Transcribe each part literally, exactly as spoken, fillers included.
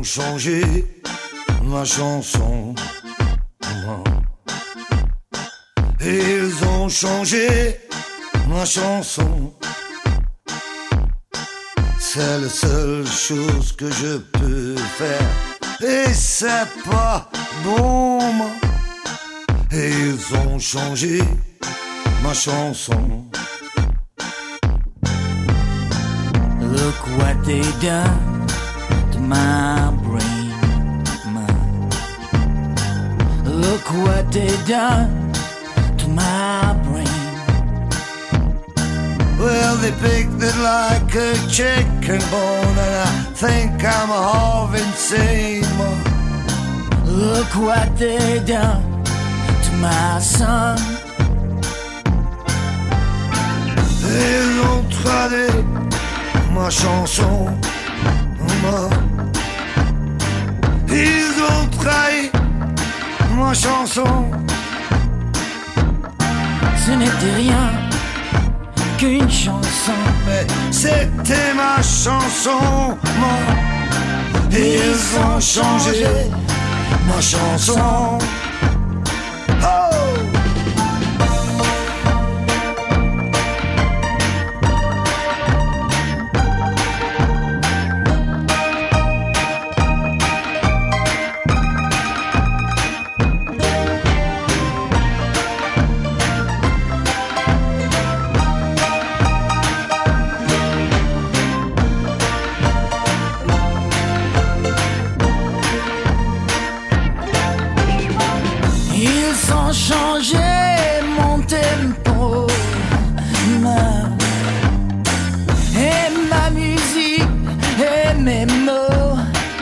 changé ma chanson. Ils ont changé ma chanson. C'est la seule chose que je peux faire. Et c'est pas bon. Et ils ont changé ma chanson. Look what they done to my brain. Look what they done to my brain. Well, they picked it like a chicken bone, and I think I'm half insane. Look what they done to my son. Ils ont traduit ma chanson. Ils ont trahi ma chanson. Ce n'était rien qu'une chanson, mais c'était ma chanson. Ils ont changé ma chanson. Oh! Changer mon tempo, ma, et ma musique et mes mots.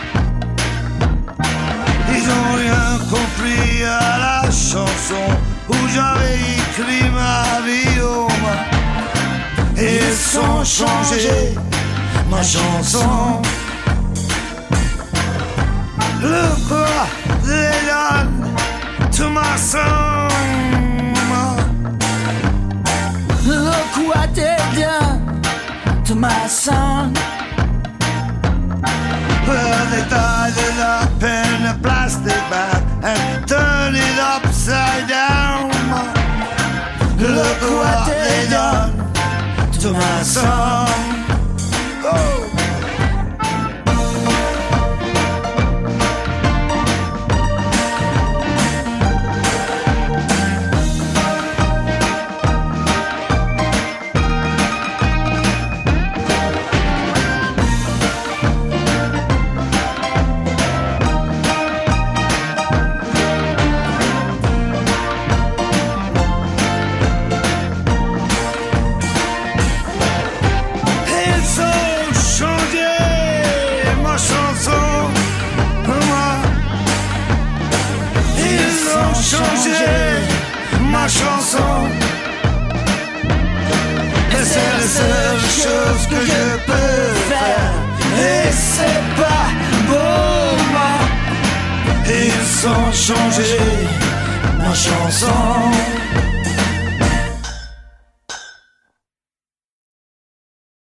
Ils ont rien compris à la chanson où j'avais écrit ma vie. Oh, ma. Ils ont changé ma chanson. Look what they done to my song. Look what they done to my son. Well, they tied it up in a plastic bag and turned it upside down. Look what they done to my song. Oh. Ma chanson, et c'est la seule chose que je peux faire. Et c'est pas beau, moi. Ils ont changé ma chanson.